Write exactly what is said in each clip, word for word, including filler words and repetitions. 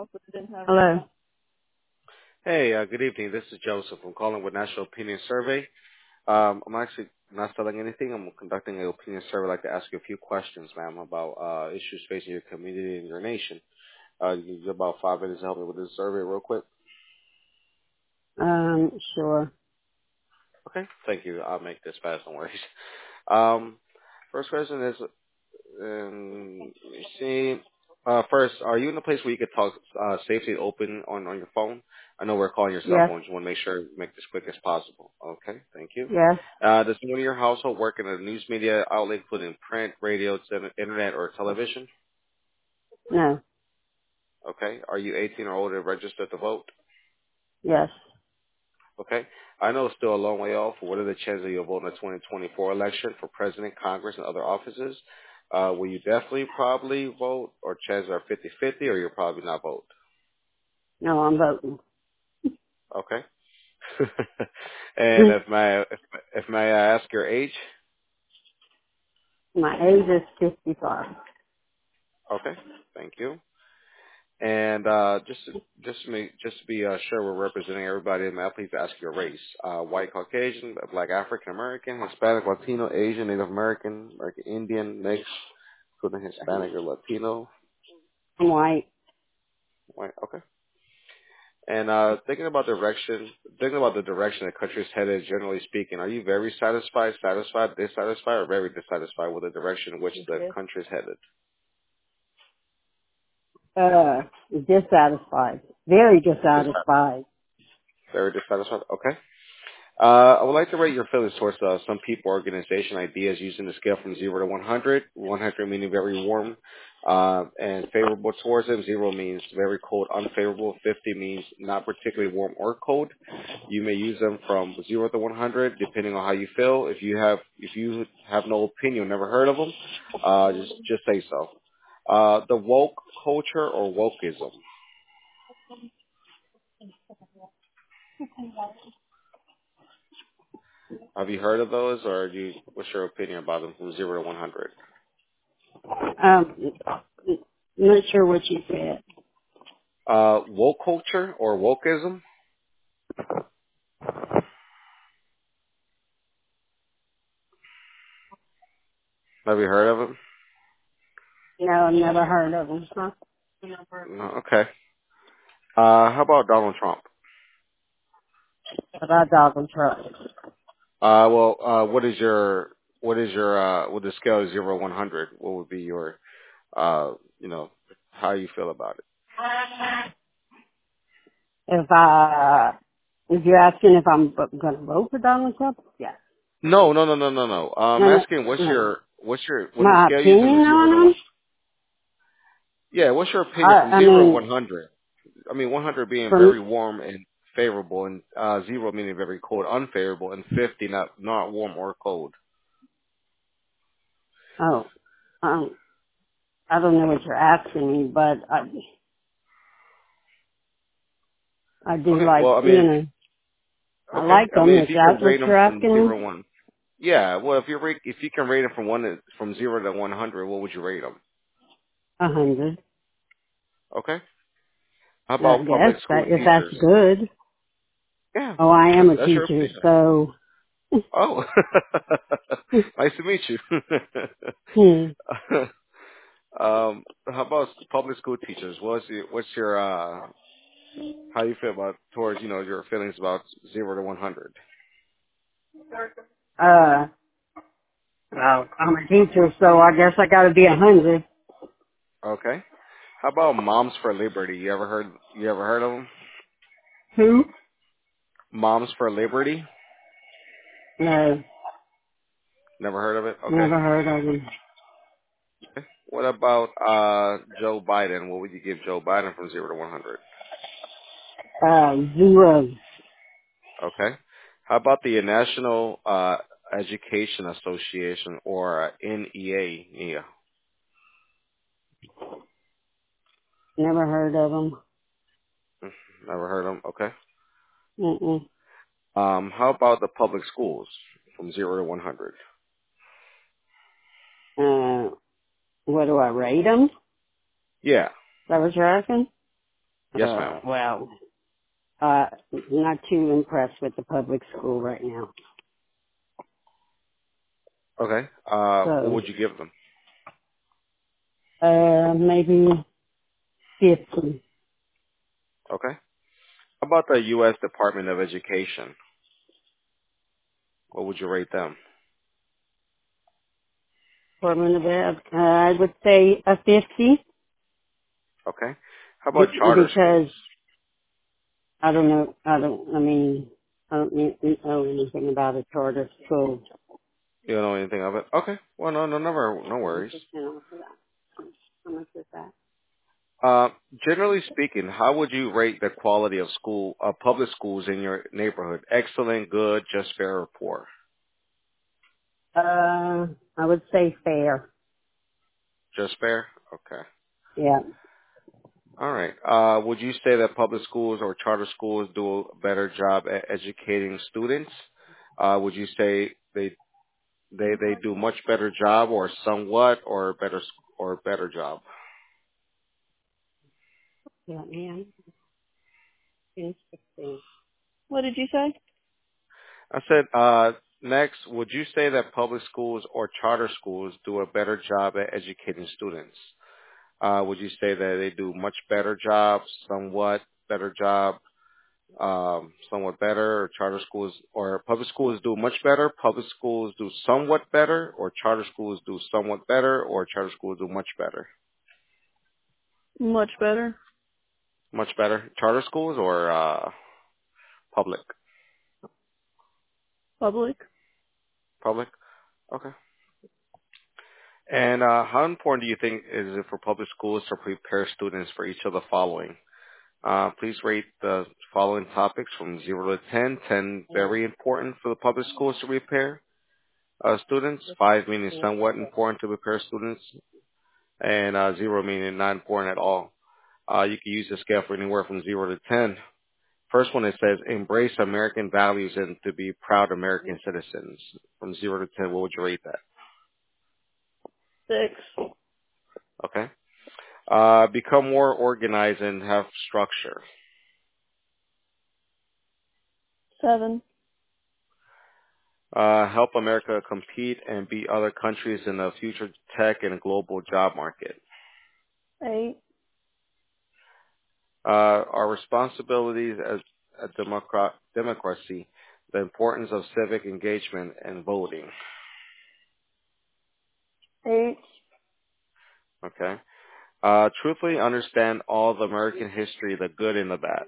Hello. Hey, uh, good evening. This is Joseph. I'm calling with National Opinion Survey. Um, I'm actually not selling anything. I'm conducting an opinion survey. I'd like to ask you a few questions, ma'am, about uh, issues facing your community and your nation. Uh, you have about five minutes to help me with this survey real quick. Um, sure. Okay, thank you. I'll make this fast, no worries. Um, first question is, um, let me see. Uh, first, are you in a place where you could talk uh, safely and open on, on your phone? I know we're calling your cell Yes. phone. Just want to make sure make this quick as possible. Okay, thank you. Yes. Uh, does anyone in your household work in a news media outlet, including print, radio, te- internet, or television? No. Okay. Are you eighteen or older, registered to vote? Yes. Okay. I know it's still a long way off. What are the chances of you voting in the twenty twenty-four election for president, Congress, and other offices? Uh, will you definitely probably vote, or chances are fifty-fifty, or you'll probably not vote? No, I'm voting. Okay. And if may, if, if may I ask your age? My age is fifty-five. Okay. Thank you. And uh, just just to make, just to be uh, sure we're representing everybody, may I please ask your race? Uh, white, Caucasian, Black, African American, Hispanic, Latino, Asian, Native American, American Indian, mixed, including Hispanic or Latino. I'm white. White, okay. And uh, thinking about direction, thinking about the direction the country is headed, generally speaking, are you very satisfied, satisfied, dissatisfied, or very dissatisfied with the direction in which the country is headed? Uh, dissatisfied. Very Dissatisfied. dissatisfied. Very dissatisfied. Okay. Uh, I would like to rate your feelings towards uh, some people, organization, ideas using the scale from zero to one hundred. one hundred meaning very warm uh, and favorable towards them. Zero means very cold, unfavorable. fifty means not particularly warm or cold. You may use them from zero to one hundred, depending on how you feel. If you have, if you have no opinion, never heard of them, uh, just just say so. Uh, the woke culture or wokeism. Have you heard of those, or do you, what's your opinion about them from zero to one hundred? Um, not sure what you said. Uh, woke culture or wokeism? Have you heard of them? No, I've never heard of them. Huh? No, okay. Uh, how about Donald Trump? About Donald Trump. Uh, well, uh, what is your, what is your, uh, with the scale of zero to one hundred, what would be your, uh, you know, how you feel about it? If I, if you're asking if I'm going to vote for Donald Trump, yes. No, no, no, no, no, no. I'm No, no, asking what's no. your, what's your, with the My scale using the opinion zero to on one, him? yeah, what's your opinion I, from I zero to mean, one hundred? I mean, one hundred being from, very warm and favorable, and uh, zero meaning very cold, unfavorable, and fifty not not warm or cold. oh, um, I don't know what you're asking me, but I, I do Okay, like, well, I you mean, know, I okay, like I them mean, if if you can that's what rate them you're from asking zero me. to one, yeah. Well, if you rate, if you can rate them from one to, from zero to one hundred, what would you rate them? A hundred. Okay. How I about guess public that school if that's teachers? good. Yeah, Oh, I am that's a that's your teacher, opinion. so Oh, nice to meet you. hmm. um, how about public school teachers? What's your, what's your uh, how you feel about towards you know your feelings about zero to one hundred? uh, well, I'm a teacher, so I guess I got to be a hundred. Okay. How about Moms for Liberty? You ever heard you ever heard of them? Who? Moms for Liberty? No, Never heard of it? Okay. never heard of them. What about uh Joe Biden? What would you give Joe Biden from zero to one hundred? Uh, zero. Okay. How about the National uh Education Association or uh, N E A? Yeah. Never heard of them. Never heard of them. Okay. Mm-mm. Um, how about the public schools from zero to one hundred? Uh, what do I rate them? Is Yeah. that what you're asking? Yes, ma'am. Uh, well, uh, not too impressed with the public school right now. Okay. Uh, what So, would you give them? uh, maybe fifty. Okay. How about the U S Department of Education? What would you rate them? Department of Ed, uh, I would say a fifty Okay. How about be- charter schools? because I don't know, I don't, I mean, I don't need- know anything about a charter school. You don't know anything of it? Okay. Well, no, no, never, no worries. How much is that? Uh, generally speaking, how would you rate the quality of school, uh, public schools in your neighborhood? Excellent, good, just fair, or poor? Uh, I would say fair. Just fair? Okay. Yeah. All right. Uh, would you say that public schools or charter schools do a better job at educating students? Uh, would you say they they they do much better job, or somewhat, or better s- or better job? Yeah, man. Interesting. What did you say? I said, uh, next, would you say that public schools or charter schools do a better job at educating students? Uh, would you say that they do much better job, somewhat better job, um, somewhat better, or charter schools or public schools do much better, public schools do somewhat better, or charter schools do somewhat better, or charter schools do much better? Much better. Much better. Charter schools or uh, public? Public. Public. Okay. And uh, how important do you think is it for public schools to prepare students for each of the following? Uh, please rate the following topics from zero to ten. ten very important for the public schools to prepare uh, students. five meaning somewhat important to prepare students. And uh, zero meaning not important at all. Uh, you can use the scale for anywhere from zero to ten. First one, it says embrace American values and to be proud American citizens. From zero to ten, what would you rate that? Six. Okay. Uh, become more organized and have structure. Seven. Uh, help America compete and beat other countries in the future tech and global job market. Eight. Uh, our responsibilities as a democrat, democracy, the importance of civic engagement and voting. Eight. Okay. Uh, truthfully understand all the American history, the good and the bad.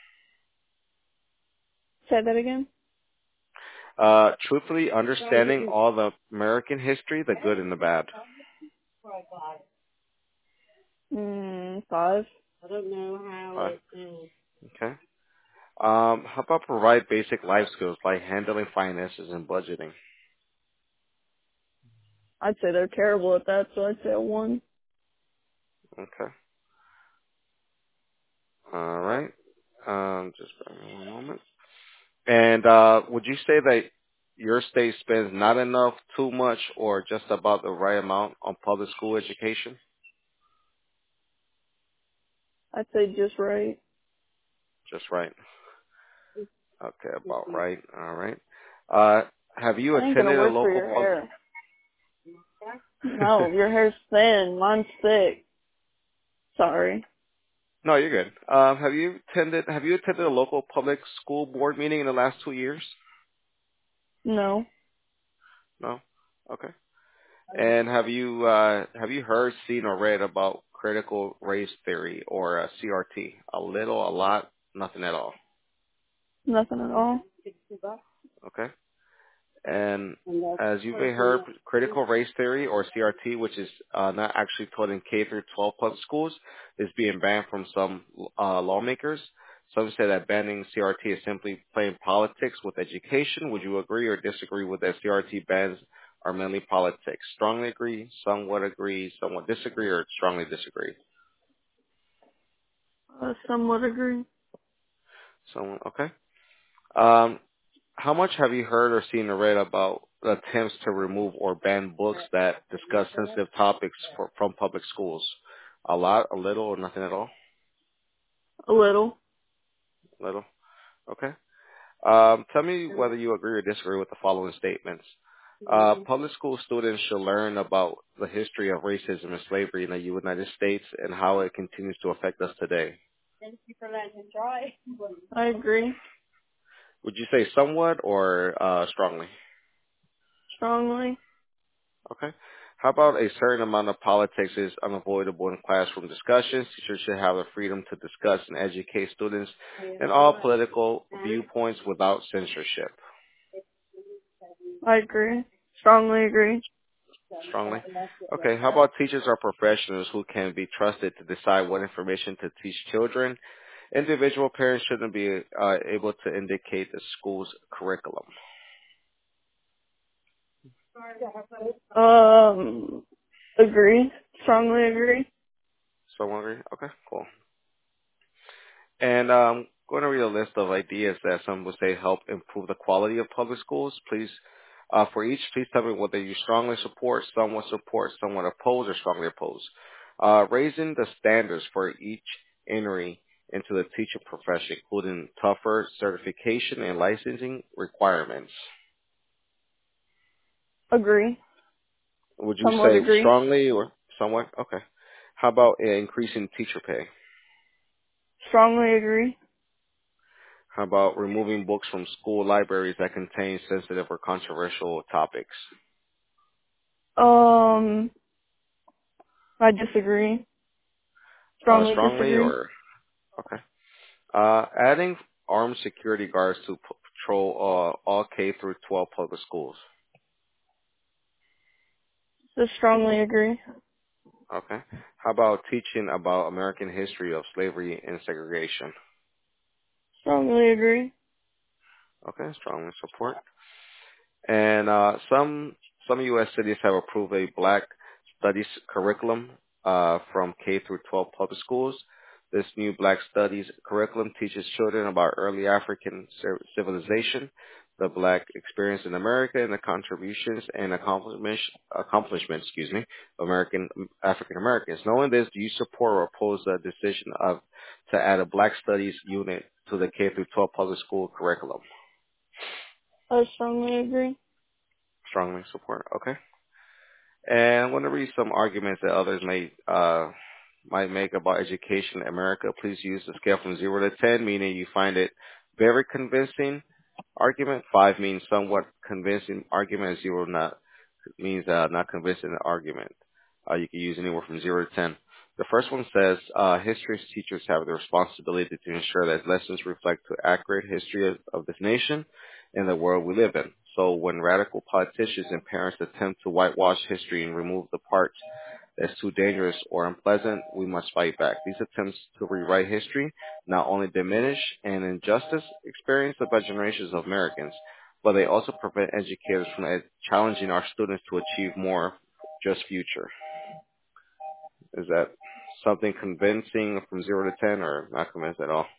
Say that again. Uh, truthfully understanding all the American history, the good and the bad. Mm, five. I don't know how Uh, it is. okay. Um, how about provide basic life skills like handling finances and budgeting? I'd say they're terrible at that, so I'd say a one. Okay. All right. Um, just give me one moment. And uh, would you say that your state spends not enough, too much, or just about the right amount on public school education? I'd say just right. Just right. Okay, about right. All right. Uh, have you That ain't gonna attended a work for local your public? hair. No, your hair's thin. Mine's thick. Sorry. No, you're good. Um, have you attended? Have you attended a local public school board meeting in the last two years? No. No. Okay. And have you uh, have you heard, seen, or read about critical race theory or uh, C R T? A little, a lot, nothing at all. Nothing at all. Okay. And as you may heard, critical race theory or C R T, which is uh, not actually taught in K through twelve public schools, is being banned from some uh, lawmakers. Some say that banning C R T is simply playing politics with education. Would you agree or disagree with that C R T bans are mainly politics? Strongly agree, somewhat agree, somewhat disagree, or strongly disagree? I somewhat agree. Someone, okay. Um, How much have you heard or seen or read about attempts to remove or ban books that discuss sensitive topics for, from public schools? A lot, a little, or nothing at all? A little. Little. Okay. Um, tell me whether you agree or disagree with the following statements. Uh, public school students should learn about the history of racism and slavery in the United States and how it continues to affect us today. I agree. Would you say somewhat or uh, strongly? Strongly. Okay. How about a certain amount of politics is unavoidable in classroom discussions? Teachers should have the freedom to discuss and educate students in all political viewpoints without censorship. I agree. Strongly agree. Strongly. Okay. How about teachers are professionals who can be trusted to decide what information to teach children? Individual parents shouldn't be uh, able to indicate the school's curriculum. Um, agree. Strongly agree. Someone agree? Okay, cool. And um, going to read a list of ideas that some would say help improve the quality of public schools. Please, uh, for each, please tell me whether you strongly support, somewhat support, somewhat oppose, or strongly oppose. Uh, raising the standards for each entry into the teaching profession, including tougher certification and licensing requirements. Agree. Would you Somewhat say agree. strongly or somewhat? Okay. How about uh, increasing teacher pay? Strongly agree. How about removing books from school libraries that contain sensitive or controversial topics? Um, I disagree. Uh, Strongly strongly disagree. or okay. Uh, adding armed security guards to p- patrol uh, all K through twelve public schools. Just strongly agree. Okay. How about teaching about American history of slavery and segregation? Strongly agree. Okay, strongly support. And uh, some some U S cities have approved a Black Studies curriculum uh, from K through twelve public schools. This new Black Studies curriculum teaches children about early African civ- civilization, the Black experience in America, and the contributions and accomplishments, accomplishments, excuse me, of American African Americans. Knowing this, do you support or oppose the decision of to add a Black Studies unit to the K through twelve public school curriculum? I strongly agree. Strongly support. Okay. And I want to read some arguments that others may uh, might make about education in America. Please use the scale from zero to ten, meaning you find it very convincing argument. Five means somewhat convincing argument. Zero not means uh, not convincing argument. Uh, you can use anywhere from zero to ten. The first one says uh, history teachers have the responsibility to ensure that lessons reflect the accurate history of, of this nation and the world we live in. So when radical politicians and parents attempt to whitewash history and remove the parts that's too dangerous or unpleasant, we must fight back. These attempts to rewrite history not only diminish an injustice experienced by generations of Americans, but they also prevent educators from ed- challenging our students to achieve more just future. Is that something convincing from zero to ten or not convinced at all?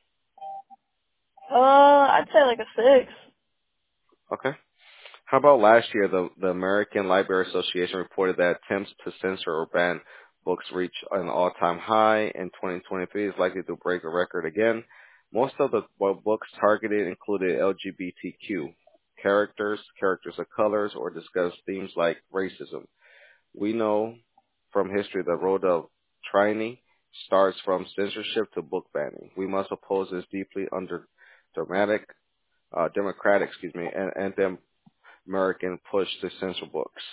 Uh, I'd say like a six. Okay. How about last year, the, the American Library Association reported that attempts to censor or ban books reached an all-time high. In twenty twenty-three is likely to break a record again. Most of the bo- books targeted included L G B T Q characters, characters of colors, or discussed themes like racism. We know from history the road of tyranny starts from censorship to book banning. We must oppose this deeply under dramatic, uh, democratic, excuse me, and, and them American push to censor books.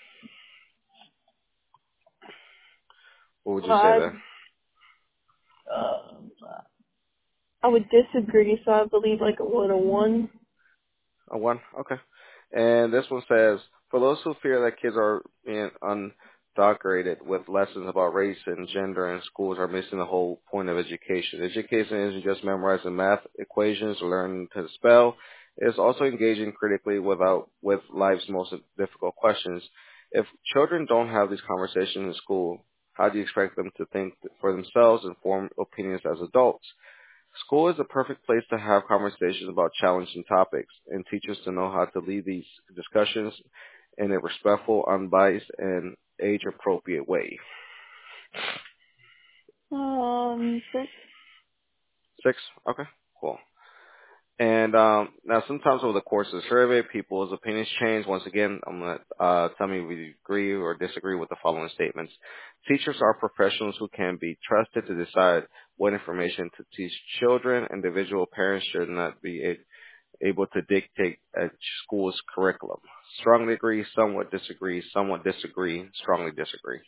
What would you say I, there? um, I would disagree, so I believe like a what a one. A one? Okay. And this one says, for those who fear that kids are being undecorated with lessons about race and gender in schools are missing the whole point of education. Education isn't just memorizing math equations or learning to spell. It's also engaging critically without, with life's most difficult questions. If children don't have these conversations in school, how do you expect them to think for themselves and form opinions as adults? School is the perfect place to have conversations about challenging topics and teachers to know how to lead these discussions in a respectful, unbiased, and age-appropriate way. Um, six. Six? Okay, cool. And um, now sometimes over the course of the survey, people's opinions change. Once again, I'm going to uh, tell me if you agree or disagree with the following statements. Teachers are professionals who can be trusted to decide what information to teach children. Individual parents should not be a- able to dictate a school's curriculum. Strongly agree, somewhat disagree, somewhat disagree, strongly disagree.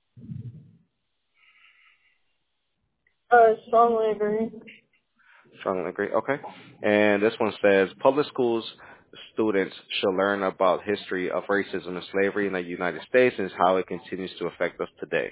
Uh, strongly agree. Strongly agree. Okay. And this one says public schools students should learn about history of racism and slavery in the United States and how it continues to affect us today.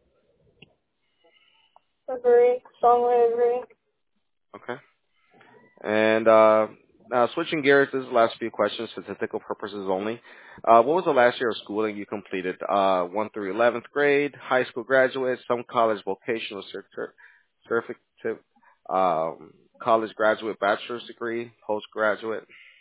Agree. Strongly agree. Okay. And uh, now switching gears, this is the last few questions, statistical purposes only. Uh, what was the last year of schooling you completed? Uh, one through eleventh grade, high school graduate, some college vocational certi- certificate, um, college graduate, bachelor's degree, postgraduate,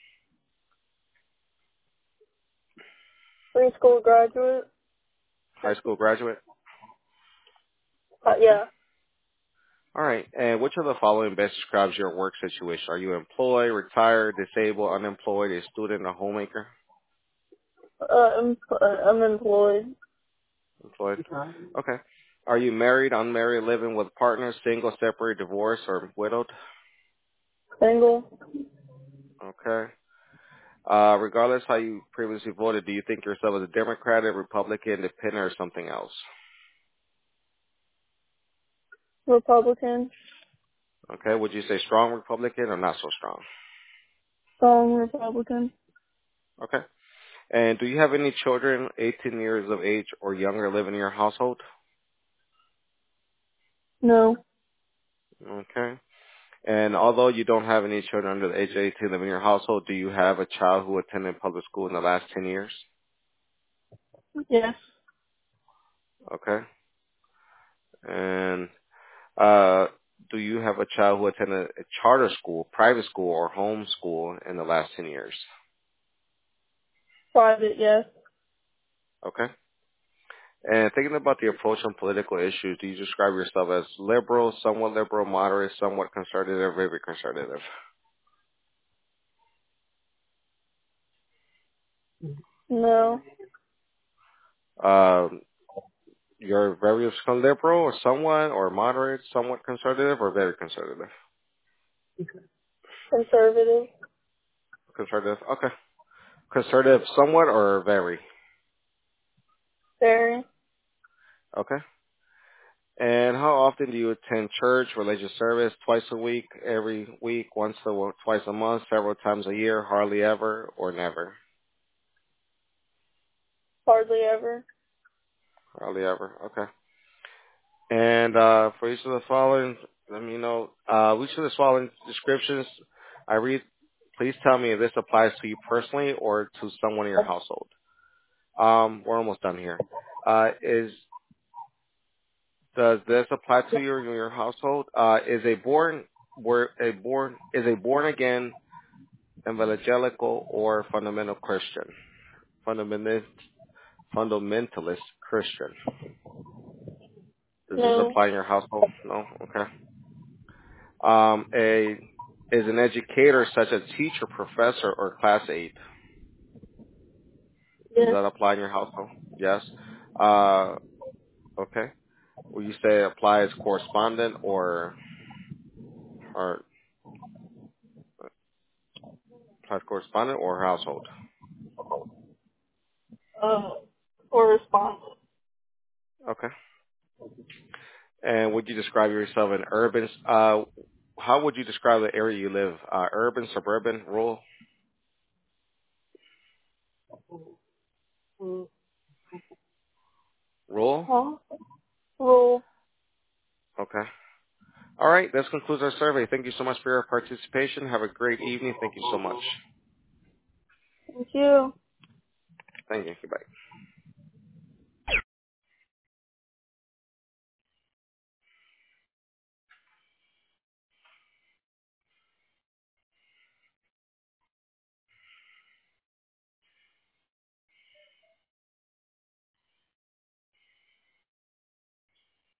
Preschool graduate. high school graduate. Uh, Okay. yeah. All right. And which of the following best describes your work situation? Are you employed, retired, disabled, unemployed, a student, a homemaker? Uh, I'm, uh, I'm employed. Employed. Okay. Okay. Are you married, unmarried, living with partners, single, separate, divorced, or widowed? Single. Okay. Uh, regardless how you previously voted, do you think yourself as a Democrat, a Republican, independent, or something else? Republican. Okay. Would you say strong Republican or not so strong? Strong Republican. Okay. And do you have any children eighteen years of age or younger living in your household? No. Okay. And although you don't have any children under the age of eighteen living in your household, do you have a child who attended public school in the last ten years? Yes. Okay. And uh, do you have a child who attended a charter school, private school, or home school in the last ten years? Private, yes. Okay. And thinking about the approach on political issues, do you describe yourself as liberal, somewhat liberal, moderate, somewhat conservative, very conservative? No. Um, you're very liberal, or somewhat, or moderate, somewhat conservative, or very conservative? Conservative. Conservative. Okay. Conservative somewhat or very? Very. Okay. And how often do you attend church, religious service? Twice a week, every week, once a twice a month, several times a year, hardly ever, or never? Hardly ever. Hardly ever. Okay. And uh, for each of the following, let me know, uh, each of the following descriptions I read, please tell me if this applies to you personally or to someone in your household. Um, we're almost done here. Uh, is Does this apply to your your household? Uh, is a born were a born is a born again evangelical or fundamental Christian? Fundamentalist fundamentalist Christian. Does this No. apply in your household? No. Okay. Um, a is an educator such as teacher, professor, or class aide. Does Yes. that apply in your household? Yes. Uh, okay. Will you say it applies correspondent or or applies correspondent or household? Uh, correspondent. Okay. And would you describe yourself an urban? Uh, how would you describe the area you live? Uh, urban, suburban, rural? Rural? Huh? Rule. Okay. All right. This concludes our survey. Thank you so much for your participation. Have a great evening. Thank you so much. Thank you. Thank you. Goodbye.